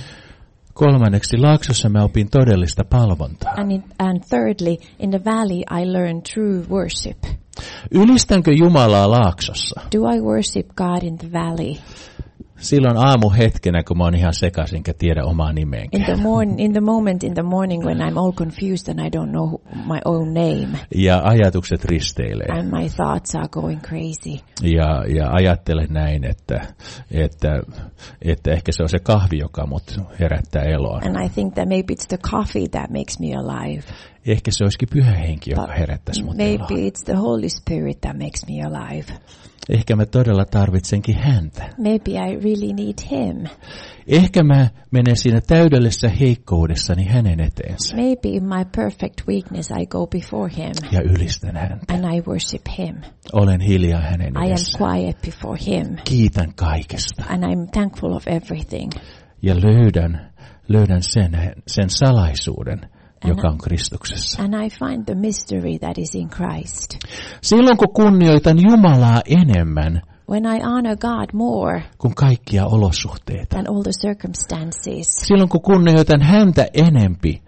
Kolmanneksi, laaksossa mä opin todellista palvontaa. And, in, and thirdly, in the valley I learn true worship. Ylistänkö Jumalaa laaksossa? Do I worship God in the valley? Silloin aamuhetkenä, kun mä oon ihan sekaisin, enkä tiedä omaa nimeenkään. In the, morning, in the moment in the morning when I'm all confused and I don't know my own name. Ja ajatukset risteilee. And my thoughts are going crazy. Ja, ja ajattelen näin, että, että, että ehkä se on se kahvi, joka mut herättää eloon. And I think that maybe it's the coffee that makes me alive. Ehkä se olisikin Pyhä Henki, joka herättäisi mut eloon. Maybe it's the Holy Spirit that makes me alive. Ehkä mä todella tarvitsenkin häntä. Maybe I really need him. Ehkä mä menen siinä täydellisessä heikkoudessani hänen eteensä. Maybe in my perfect weakness I go before him. Ja ylistän häntä. And I worship him. Olen hiljaa hänen edessä. I am quiet before him. Kiitän kaikesta. And I'm thankful of everything. Ja löydän, löydän sen, sen salaisuuden, joka on Kristuksessa. And I find the mystery that is in Christ. Silloin kun kunnioitan Jumalaa enemmän, when I honor God more kuin kaikkia olosuhteita, than all the circumstances, silloin kun kunnioitan häntä enempi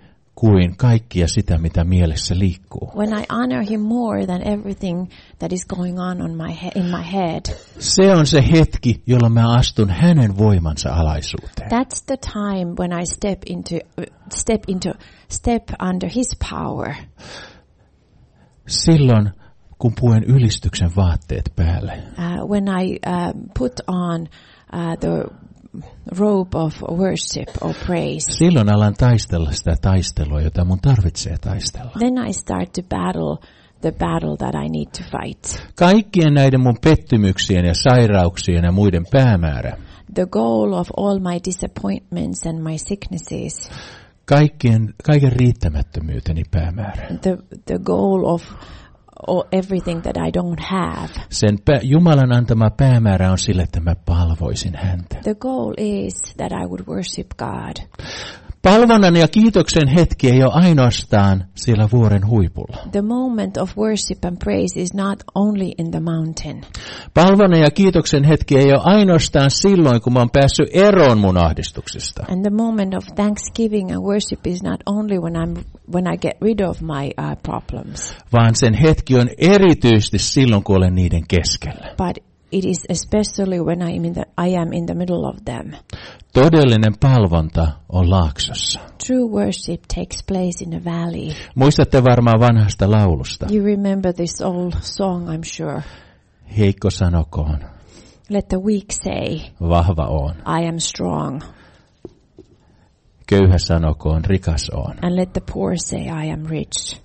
kuin kaikkia sitä, mitä mielessä liikkuu. When I honor him more than everything that is going on, on my he- in my head. Se on se hetki, jolloin mä astun hänen voimansa alaisuuteen. That's the time when I step into step into step under his power. Silloin, kun puen ylistyksen vaatteet päälle. Uh, when I uh, put on uh, the robe of worship or praise. Silloin alan taistella sitä taistelua, jota mun tarvitsee taistella. Then I start to battle the battle that I need to fight. Kaikkien näiden mun pettymyksien ja sairauksien ja muiden päämäärä. The goal of all my disappointments and my sicknesses. Kaikkien, kaiken riittämättömyyteni päämäärä. The the goal of or everything that I don't have. Sen pä- Jumalan antama päämäärä on sille, että mä palvoisin häntä. The goal is that I would worship God. Palvonnan ja kiitoksen hetki ei ole ainoastaan siellä vuoren huipulla. The moment of worship and praise is not only in the mountain. Palvonnan ja kiitoksen hetki ei ole ainoastaan silloin, kun mä oon päässyt eroon mun ahdistuksista. And the moment of thanksgiving and worship is not only when I'm when I get rid of my uh, problems. Vaan sen hetki on erityisesti silloin, kun olen niiden keskellä. But it is especially when I am in the I am in the middle of them. Todellinen palvonta on laaksossa. True worship takes place in a valley. Muistatte varmaan vanhasta laulusta. You remember this old song, I'm sure. Heikko sanokoon. Let the weak say, Vahva on. I am strong. Köyhä sanokoon, rikas on. And let the poor say, I am rich.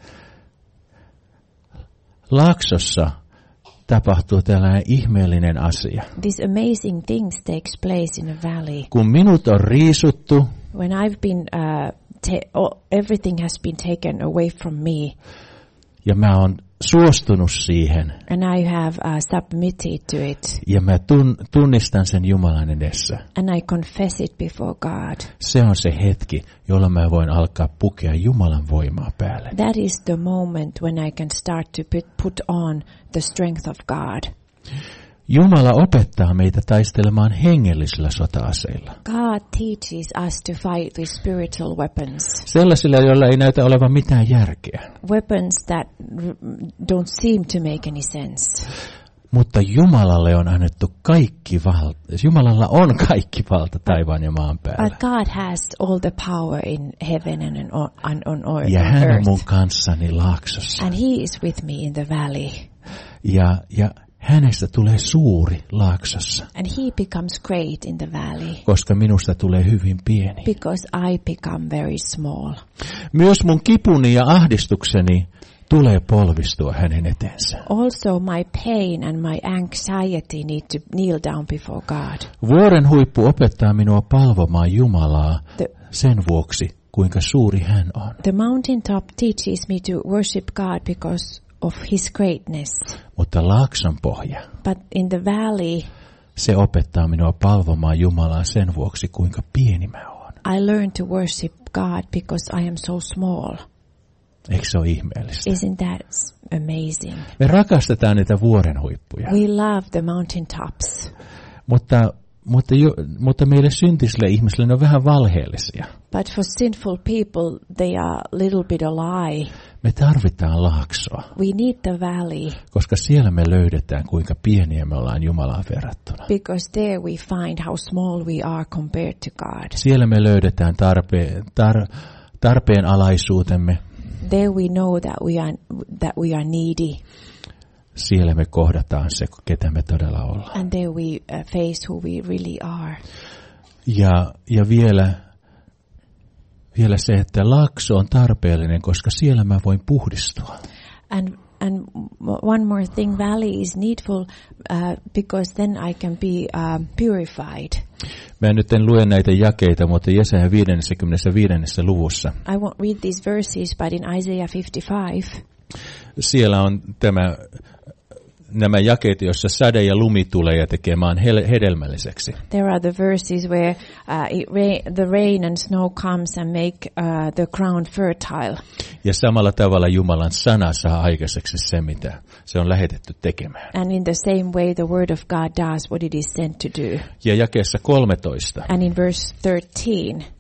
Laaksossa tapahtuu tällainen ihmeellinen asia. These amazing things takes place in a valley. Kun minut on riisuttu, When I've been, uh, ta- oh, everything has been taken away from me. Ja mä oon suostunut siihen. And I have uh, submitted to it. Ja mä tun, tunnistan sen Jumalan edessä. And I confess it before God. Se on se hetki, jolloin mä voin alkaa pukea Jumalan voimaa päälle. That is the moment when I can start to put, put on the strength of God. Jumala opettaa meitä taistelemaan hengellisillä sota-aseilla. God teaches us to fight with spiritual weapons. Sellaisilla, joilla ei näytä olevan mitään järkeä. Weapons that r- don't seem to make any sense. Mutta Jumalalle on annettu kaikki valta. Jumalalla on kaikki valta taivaan ja maan päällä. But God has all the power in heaven and on, on, on, on Ja hän on earth. mun kanssani laaksossa. And he is with me in the valley. Ja, ja hänestä tulee suuri laaksossa. And he becomes great in the valley. Koska minusta tulee hyvin pieni. Because I become very small. Myös mun kipuni ja ahdistukseni tulee polvistua hänen eteensä. Also my pain and my anxiety need to kneel down before God. Vuoren huippu opettaa minua palvomaan Jumalaa The, sen vuoksi, kuinka suuri hän on. the mountaintop teaches me to worship God because of his greatness. Mutta laakson pohja, But in the valley, se opettaa minua palvomaan Jumalaa sen vuoksi, kuinka pieni mä oon. I learn to worship God because I am so small. Eikö se ole ihmeellistä? Isn't that amazing? Me rakastetaan niitä vuoren huippuja, We love the mountaintops. mutta, mutta, jo, mutta meille syntisille ihmisille ne on vähän valheellisia. But for sinful people, they are a little bit a lie. Me tarvitaan laaksoa, We need the valley koska siellä me löydetään, kuinka pieniä me ollaan Jumalaan verrattuna. because there we find how small we are compared to God. Siellä me löydetään tarpeen, tar, tarpeen alaisuutemme. There we know that we are that we are needy, Siellä me kohdataan se, ketä me todella ollaan. and there we uh, face who we really are. Ja, ja vielä, vielä se, että laakso on tarpeellinen, koska siellä mä voin puhdistua. And and one more thing, valley is needful uh, because then I can be uh, purified. Mä nyt en lue näitä jakeita, mutta Jesaja viisikymmentäviisi luvussa. I won't read these verses, but in Isaiah fifty-five, Siellä on tämä, nämä jakeet, joissa sade ja lumi tulee ja tekee maan hedelmälliseksi. there are the verses where uh, it ra- the rain and snow comes and make uh, the ground fertile. Ja samalla tavalla Jumalan sana saa aikaiseksi se, mitä se on lähetetty tekemään. And in the same way, the word of God does what it is sent to do. Ja jakeessa kolmetoista. And in verse thirteen,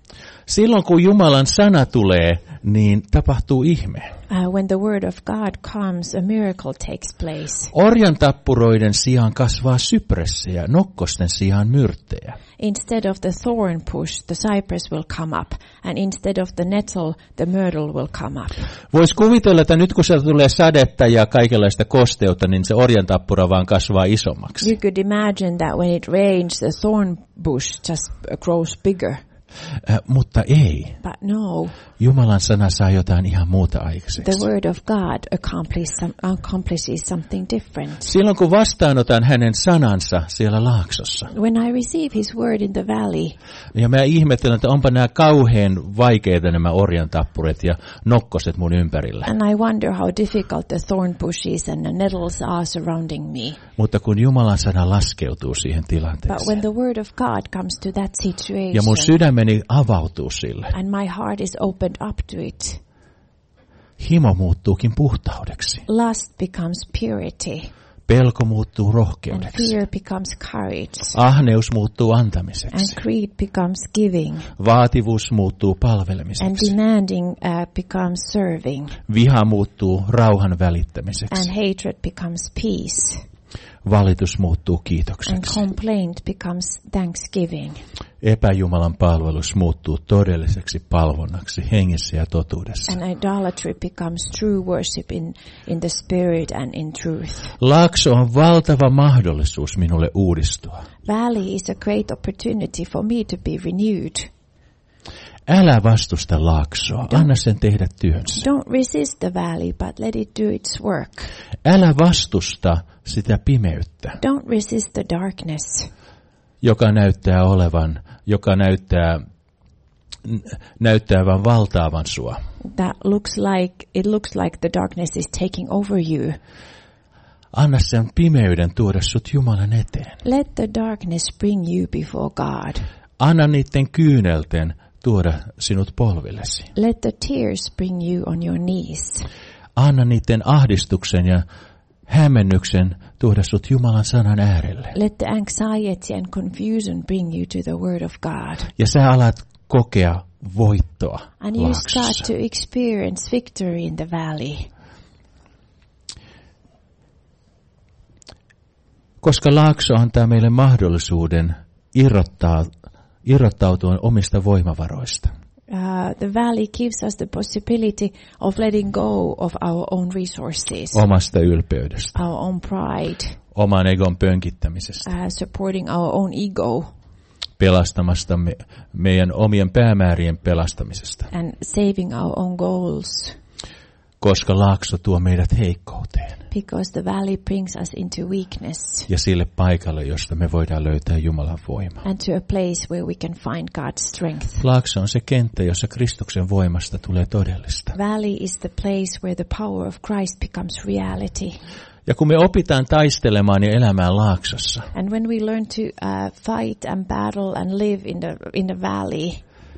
Silloin kun Jumalan sana tulee, niin tapahtuu ihme. Uh, when the word of God comes, a miracle takes place. Orjan tappuroiden sijaan kasvaa sypressejä, nokkosten sijaan myrttejä. Instead of the thorn bush, the cypress will come up, and instead of the nettle, the myrtle will come up. Voisi kuvitella, että nyt kun sieltä tulee sadetta ja kaikenlaista kosteutta, niin se orjan tappura vaan kasvaa isommaksi. You could imagine that when it rains, the thorn bush just grows bigger. Äh, mutta ei. But no. Jumalan sana saa jotain ihan muuta aikaiseksi. The word of God accomplishes, some, accomplishes something different. Silloin kun vastaanotan hänen sanansa siellä laaksossa. When I receive his word in the valley. Ja mä ihmettelen, että onpa nämä kauhean vaikeita nämä orjan tappuret ja nokkoset mun ympärillä. And I wonder how difficult the thorn bushes and the nettles are surrounding me. Mutta kun Jumalan sana laskeutuu siihen tilanteeseen. But when the word of God comes to that situation. Ja mun sydämeni avautuu sille. And my heart is opened up to it. Himo muuttuukin puhtaudeksi. Lust becomes purity. Pelko muuttuu And rohkeudeksi. fear becomes courage. Ahneus muuttuu And antamiseksi. greed becomes giving. Vaativuus muuttuu And palvelemiseksi. demanding uh, becomes serving. Viha muuttuu rauhan välittämiseksi. And hatred becomes peace. Valitus muuttuu And kiitokseksi. complaint becomes thanksgiving. Epäjumalan palvelus muuttuu todelliseksi palvonnaksi hengessä ja totuudessa. And idolatry becomes true worship in, in the spirit and in truth. Laakso on valtava mahdollisuus minulle uudistua. Valley is a great opportunity for me to be renewed. Älä vastusta laaksoa, anna sen tehdä työnsä. Don't resist the valley, but let it do its work. Älä vastusta sitä pimeyttä, Don't resist the darkness, joka näyttää olevan, joka näyttää, näyttää vain valtaavan sua. that looks like, it looks like the darkness is taking over you. Anna sen pimeyden tuoda sut Jumalan eteen. Let the darkness bring you before God. Anna niiden kyynelten tuoda sinut polvillesi. Let the tears bring you on your knees. Anna niiden ahdistuksen ja hämmennyksen tuoda sut Jumalan sanan äärelle. Let the anxiety and confusion bring you to the word of God. Ja sä alat kokea voittoa And you start laaksossa. to experience victory in the valley. Koska laakso antaa meille mahdollisuuden irrottaa, irrottautua omista voimavaroista. Uh, the valley gives us the possibility of letting go of our own resources, Omasta ylpeydestä, our own pride, oman egon pönkittämisestä, uh, supporting our own ego, pelastamasta me, meidän omien päämäärien pelastamisesta. and saving our own goals. Koska laakso tuo meidät heikkouteen Because the valley brings us into weakness ja sille paikalle, josta me voidaan löytää Jumalan voima. and to a place where we can find God's strength. Laakso on se kenttä, jossa Kristuksen voimasta tulee todellista. Valley is the place where the power of Christ becomes reality. Ja kun me opitaan taistelemaan ja elämään laaksossa, And when we learn to uh, fight and battle and live in the in the valley,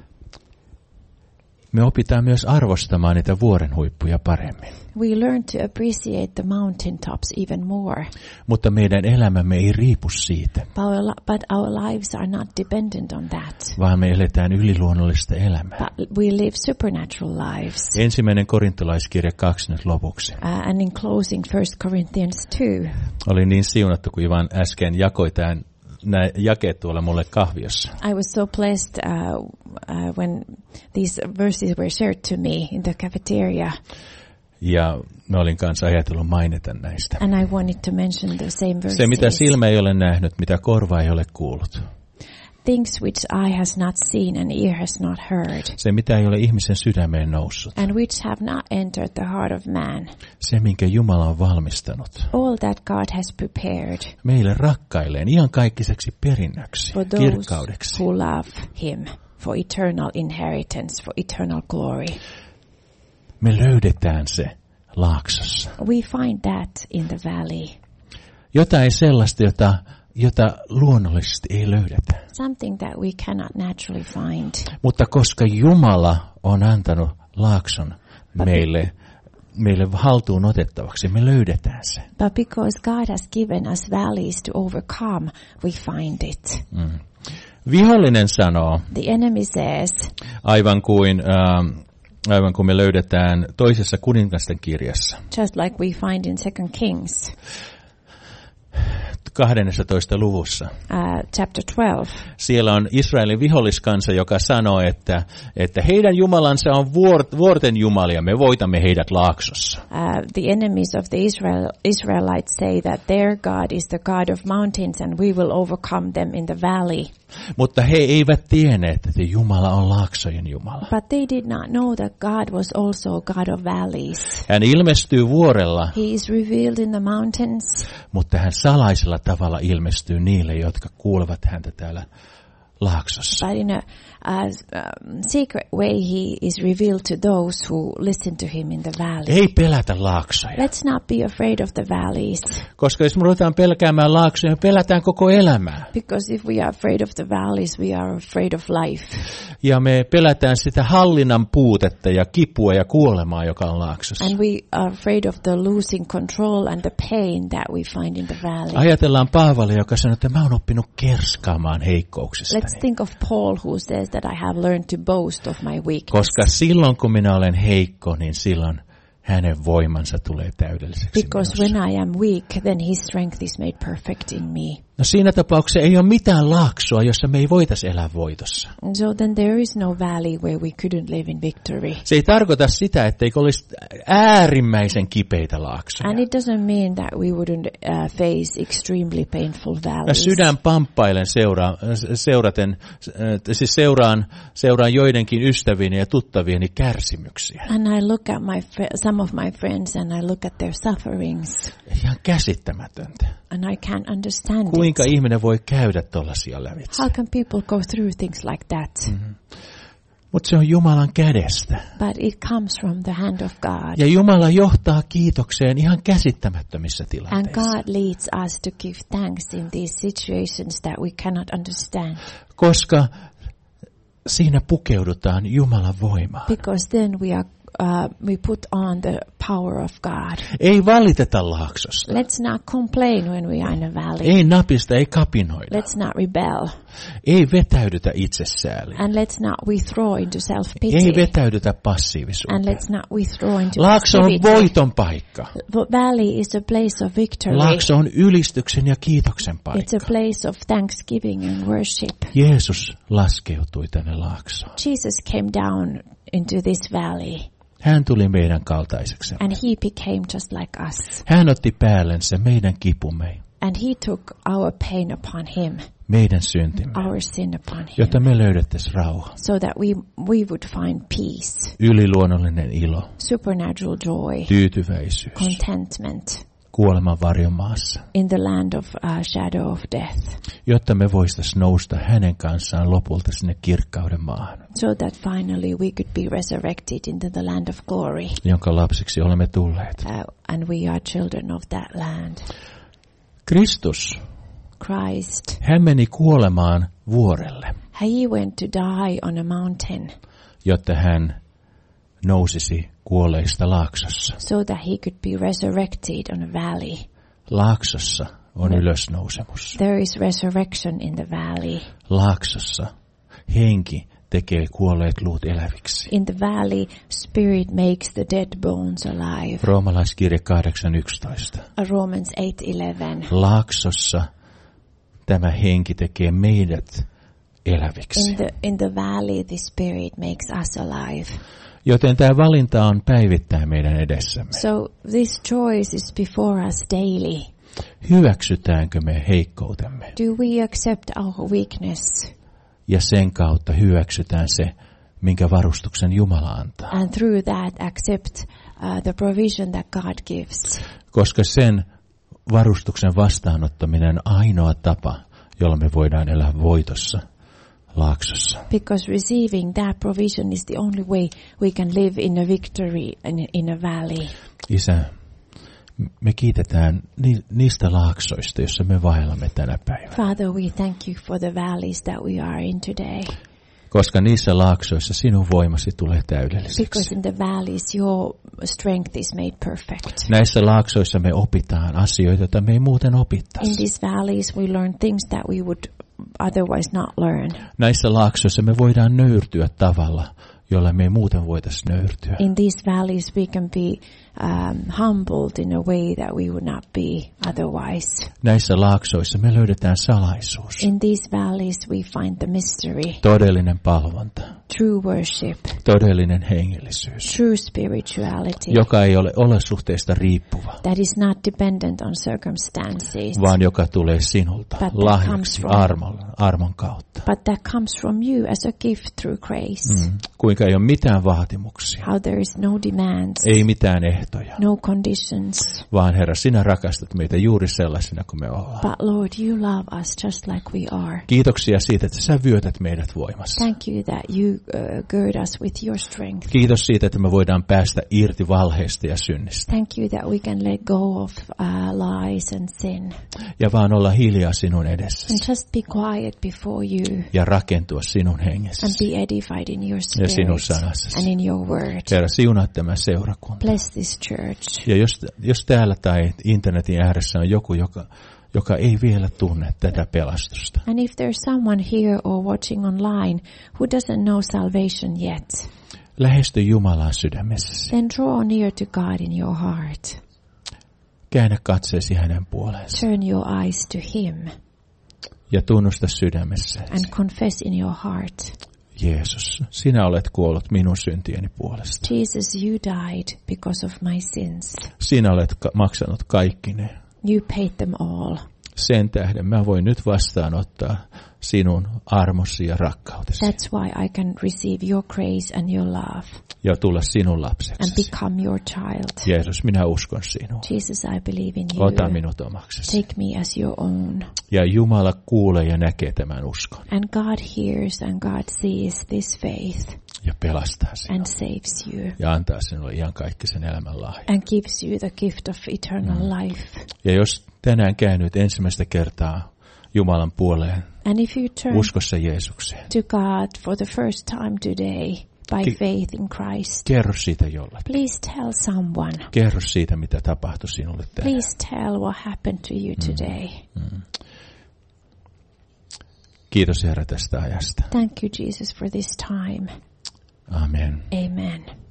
me opitaan myös arvostamaan niitä vuoren huippuja paremmin. we learn to appreciate the mountaintops even more. Mutta meidän elämämme ei riipu siitä, But our, li- but our lives are not dependent on that. vaan me eletään yliluonnollista elämää. But we live supernatural lives. Ensimmäinen korintolaiskirja kaksi nyt lopuksi. Uh, and in closing, First Corinthians two. Oli niin siunattu, kun Ivan äsken jakoi tämän nämä jakeet tuolla mulle kahviossa. I was so blessed uh, uh, when these verses were shared to me in the cafeteria. Ja mä olin kanssa ajatellut mainita näistä. And I wanted to mention the same verses. Se, mitä silmä ei ole nähnyt, mitä korva ei ole kuullut. Things which eye has not seen and ear has not heard. Se, mitä ei ole ihmisen sydämeen noussut. And which have not entered the heart of man. Se, minkä Jumala on valmistanut. All that God has prepared. Meille rakkailleen iankaikkiseksi perinnöksi, For those kirkkaudeksi. who love him. For eternal inheritance. For eternal glory. Me löydetään se laaksossa. We find that in the valley. Jotain sellaista, jota, jota luonnollisesti ei löydetä. Something that we cannot naturally find. Mutta koska Jumala on antanut laakson meille, meille haltuun otettavaksi, me löydetään se. But because God has given us valleys to overcome, we find it. Mm. Vihollinen sanoo, The enemy says, aivan kuin, äh, aivan kuin me löydetään toisessa kuningasten kirjassa, just like we find in Second Kings, kahdennessatoista luvussa. uh, chapter twelve. Siellä on Israelin viholliskansa, joka sanoo, että, että heidän jumalansa on vuort, vuorten jumalia, me voitamme heidät laaksossa. Uh, the enemies of the Israel, Israelites say that their God is the God of mountains and we will overcome them in the valley. Mutta he eivät tienneet, että Jumala on laaksojen Jumala. But they did not know that God was also God of valleys. Hän ilmestyy vuorella, He is revealed in the mountains, mutta hän salaisella tavalla ilmestyy niille, jotka kuulevat häntä täällä laaksossa. but in a, a um, secret way he is revealed to those who listen to him in the valley. Ei pelätä laaksoja, Let's not be afraid of the valleys, koska jos me ruvetaan pelkäämään laaksoja, me pelätään koko elämää. because if we are afraid of the valleys, we are afraid of life. Ja me pelätään sitä hallinnan puutetta ja kipua ja kuolemaa, joka on laaksossa. And we are afraid of the losing control and the pain that we find in the valley. Ajatellaan Paavalia, joka sanoi, että mä oon oppinut kerskaamaan heikkouksistani. Let's think of Paul, who says that I have learned to boast of my weakness. Koska silloin, kun minä olen heikko, niin silloin hänen voimansa tulee täydelliseksi Because minussa. when I am weak, then his strength is made perfect in me. No siinä tapauksessa ei ole mitään laaksoa, jossa me ei voitaisi elää voitossa. And so then there is no valley where we couldn't live in victory. Se ei tarkoita sitä, etteikö olisi äärimmäisen kipeitä laaksoja. And it doesn't mean that we wouldn't uh, face extremely painful Mä valleys. sydän pamppailen seura, seuraten, siis seuraan, seuraan joidenkin ystävieni ja tuttavieni kärsimyksiä. And I look at my fr- some of my friends and I look at their sufferings. Ihan käsittämätöntä. And I can't understand Kuinka it. ihminen voi käydä tuollaisia lävitse? How can people go through things like that? Mm-hmm. Mutta se on Jumalan kädestä. But it comes from the hand of God. Ja Jumala johtaa kiitokseen ihan käsittämättömissä And tilanteissa. God leads us to give thanks in these situations that we cannot understand. Koska siinä pukeudutaan Jumalan voimaan. Because then we are uh, we put on the power of God. Ei valiteta laaksosta. Let's not complain when we are in a valley. Ei napista, ei kapinoida. Let's not rebel. Ei vetäydytä itsesääliin. And let's not withdraw into Ei self-pity. vetäydytä And passiivisuuteen. let's not withdraw into Laakso on passivity. voiton paikka. The valley is a place of victory. Laakso on ylistyksen ja kiitoksen It's paikka. a place of thanksgiving and worship. Jeesus laskeutui tänne laaksoon. Jesus came down into this valley. Hän tuli meidän kaltaiseksi. And he became just like us. Hän otti päällensä meidän kipumme, And he took our pain upon him, meidän syntimme, our sin upon him, jotta me löydettäisiin rauha, so that we we would find peace, yliluonnollinen ilo, supernatural joy, tyytyväisyys, contentment kuoleman varjomaassa, in the land of uh, shadow of death, jotta me voitaisiin nousta hänen kanssaan lopulta sinne kirkkauden maahan, so that finally we could be resurrected into the land of glory, jonka lapsiksi olemme tulleet. uh, and we are children of that land. Kristus, Christ, hän meni kuolemaan vuorelle, he went to die on a mountain jotta hän nousisi kuolleista laaksossa. so that he could be resurrected on a valley. Laaksossa on ylösnousemus. There is resurrection in the valley. Laaksossa henki tekee kuolleet luut eläviksi. In the valley, spirit makes the dead bones alive. Roomalaiskirje kahdeksan yksitoista. Romans eight eleven. Laaksossa tämä henki tekee meidät eläviksi. In the in the valley, the spirit makes us alive. Joten tämä valinta on päivittäin meidän edessämme. So this choice is before us daily. Hyväksytäänkö me heikkoutemme? Do we accept our weakness? Ja sen kautta hyväksytään se, minkä varustuksen Jumala antaa. And through that accept uh, the provision that God gives. Koska sen varustuksen vastaanottaminen on ainoa tapa, jolla me voidaan elää voitossa laaksossa. Because receiving that provision is the only way we can live in a victory in, in a valley. Isä, me kiitetään niistä laaksoista, joissa me vaellamme tänä päivänä. Father, we thank you for the valleys that we are in today. Koska niissä laaksoissa sinun voimasi tulee Because täydelliseksi. in the valleys your strength is made perfect. Näissä laaksoissa me opitaan asioita, joita me ei muuten In opittaisi. these valleys we learn things that we would otherwise not learn. Näissä laaksoissa me voidaan nöyrtyä tavalla, jolla me ei muuten voitaisiin nöyrtyä. In these valleys we can be um, humbled in a way that we would not be otherwise. Näissä laaksoissa me löydetään salaisuus. In these valleys we find the mystery. Todellinen palvonta. True worship. Todellinen hengellisyys. True spirituality. Joka ei ole olosuhteista riippuva. That is not dependent on circumstances. Vaan joka tulee sinulta lahjaksi armon, armon kautta. But that comes from you as a gift through grace. Mm. Kuinka ei ole mitään vaatimuksia. How there is no demands. Ei mitään ehtoja. No conditions. Vaan Herra, sinä rakastat meitä juuri sellaisina kuin me ollaan. But Lord, you love us just like we are. Kiitoksia siitä, että sä vyötät meidät voimassa. Thank you that you uh, gird us with your strength. Kiitos siitä, että me voidaan päästä irti valheista ja synnistä. Thank you that we can let go of uh, lies and sin. Ja vaan olla hiljaa sinun edessäsi. And just be quiet before you. Ja rakentua sinun hengessäsi. And be edified in your spirit. Ja sinun sanassasi. And in your word. Herra, siunaa tämä seurakunta. Bless this church. Ja jos, jos täällä tai internetin ääressä on joku, joka, joka ei vielä tunne tätä pelastusta. And if there's someone here or watching online who doesn't know salvation yet, lähesty Jumalan sydämessäsi. Then draw near to God in your heart. Käännä katseesi hänen puoleensa. Turn your eyes to him. Ja tunnusta sydämessäsi. And confess in your heart. Jeesus, sinä olet kuollut minun syntieni puolesta. Jesus, you died because of my sins. Sinä olet ka- maksanut kaikki ne. You paid them all. Sen tähden mä voin nyt vastaanottaa sinun armosi ja rakkautesi. That's why I can receive your grace and your love. Ja tulla sinun lapseksi. And become your child. Jeesus, minä uskon sinuun. Jesus, I believe in you. Ota minut omaksesi. Take me as your own. Ja Jumala kuulee ja näkee tämän uskon. And God hears and God sees this faith. Ja pelastaa sinua. And saves you. Ja antaa sinulle iankaikkisen elämän lahjan. And gives you the gift of eternal mm. life. Ja jos tänään käännyt ensimmäistä kertaa Jumalan puoleen, and if you turn uskossa Jeesukseen, to God for the first time today by Ke- faith in Christ, kerro siitä jollekin. Please tell someone. Kerro siitä, mitä tapahtui sinulle tänään. Please tell what happened to you today. Mm. Mm. Kiitos Herra tästä ajasta. Thank you, Jesus, for this time. Amen. Amen.